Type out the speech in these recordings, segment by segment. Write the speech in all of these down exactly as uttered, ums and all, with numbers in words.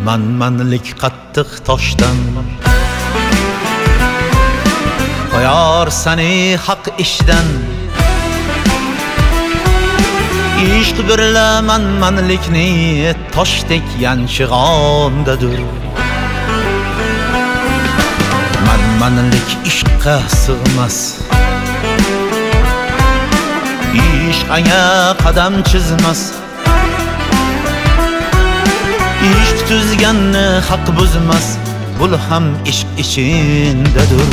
manmanlik qattiq toshdan qo'yar seni haq ishdan. Ishq birla manmanlikni toshdek yanchig'ondadir. Manmanlik ishqqa sig'mas, ishq anga qadam chizmas. Ishq tuzganni haq buzmas, bul ham ishq ichindadir.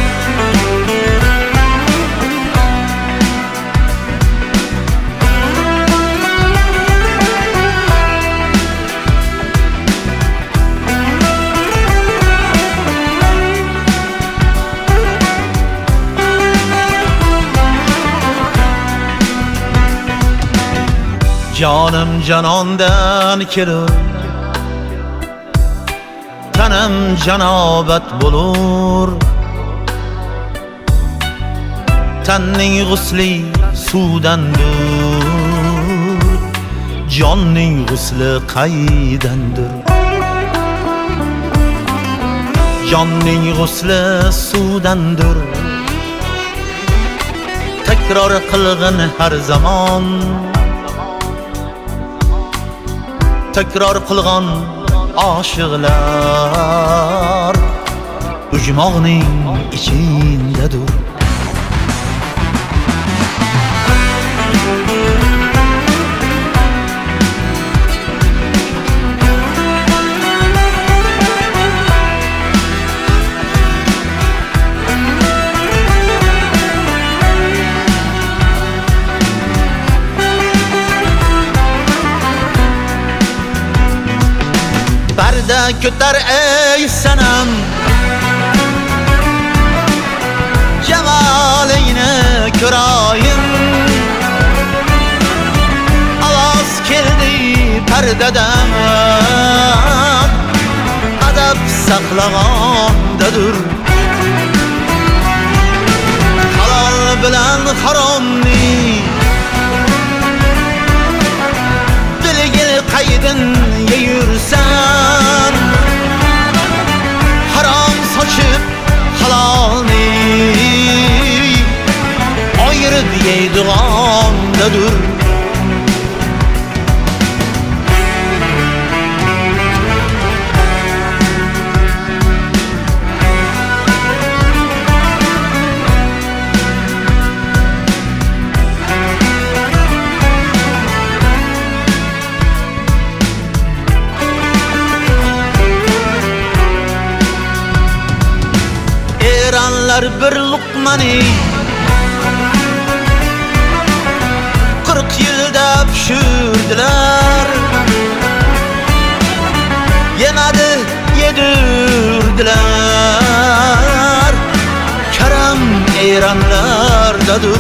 Canım canondan kelur, tanam janobat bo'lur. Tanning g'usli suvdandir, jonning g'usli qaydandir. Jonning g'usli suvdandir, takror qilg'in har zamon. Takror qilgan oshiqlar ujmoqning ichindadir. Parda ko'tar ey sanam, jamolingni ko'rayim. Ovoz keldi pardadan, adab saqlagandadir. Halol bilan haromni bilgil qaydin yeyursan. Harom sochib halolni ayirib yeydigandadir. Eranlar bir luqmani qirq yilda pishirdilar. Yemadi yedirdilar. Karam eranlardadir.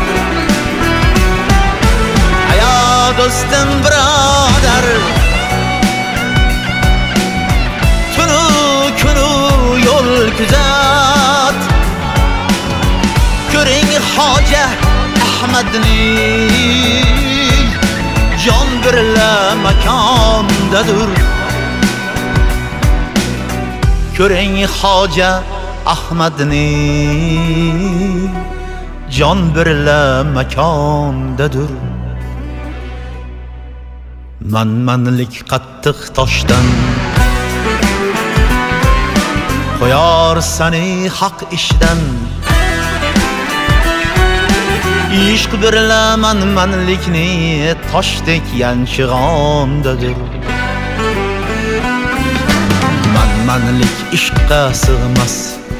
Aya do'stim birodar, tunu kunu yo'l kuzat. Ko'ring Hoja Ahmadni, jon birla makondadir. Ko'ring Hoja Ahmadni, jon birla makondadir. Manmanlik qattiq toshdan qo'yar seni haq ishdan. Ishq birla manmanlikni toshdek yanchig'ondadir. Manmanlik ishqqa sig'mas,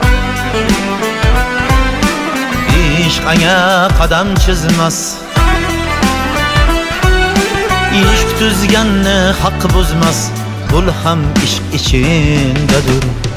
ishq anga qadam chizmas. Ishq tuzganni haq buzmas, bul ham ishq ichindadir.